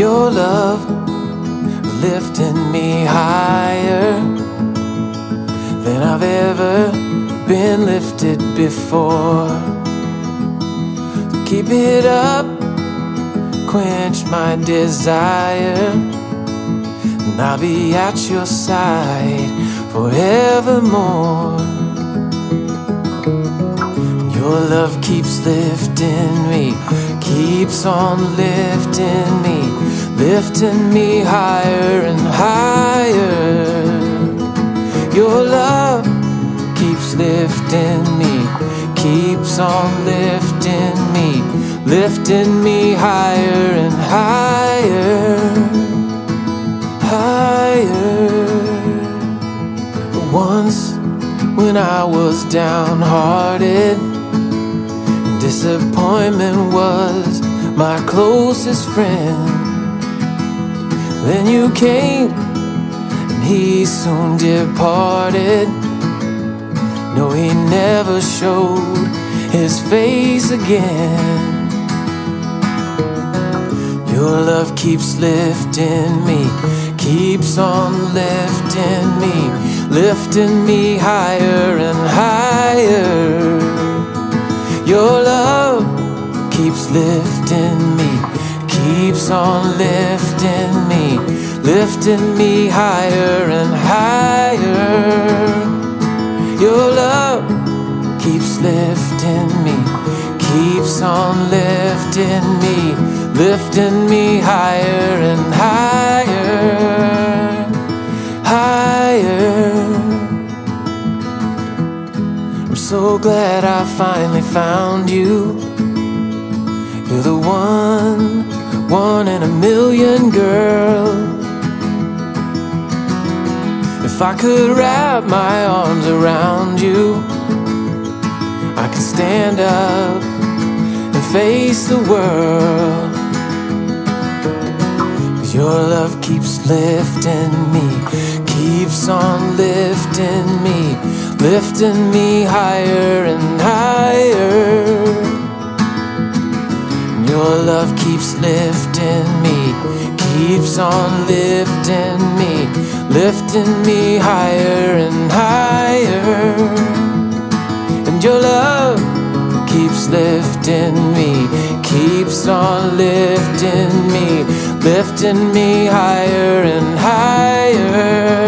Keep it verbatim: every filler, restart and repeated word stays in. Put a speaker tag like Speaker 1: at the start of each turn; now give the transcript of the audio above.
Speaker 1: Your love lifting me higher than I've ever been lifted before. Keep it up, quench my desire, and I'll be at your side forevermore. Your love keeps lifting me, keeps on lifting me, lifting me higher and higher. Your love keeps lifting me, keeps on lifting me, lifting me higher and higher, higher. Once when I was downhearted, disappointment was my closest friend. Then you came, and he soon departed. No, he never showed his face again. Your love keeps lifting me, keeps on lifting me, lifting me higher and higher. Your love keeps lifting me, keeps on lifting me, lifting me higher and higher. Your love keeps lifting me, keeps on lifting me, lifting me higher and higher, higher. I'm so glad I finally found you. You're the one, one in a million, girl. If I could wrap my arms around you, I could stand up and face the world. 'Cause your love keeps lifting me, keeps on lifting me, lifting me higher and higher. Your love keeps lifting me, keeps on lifting me, lifting me higher and higher. And your love keeps lifting me, keeps on lifting me, lifting me higher and higher.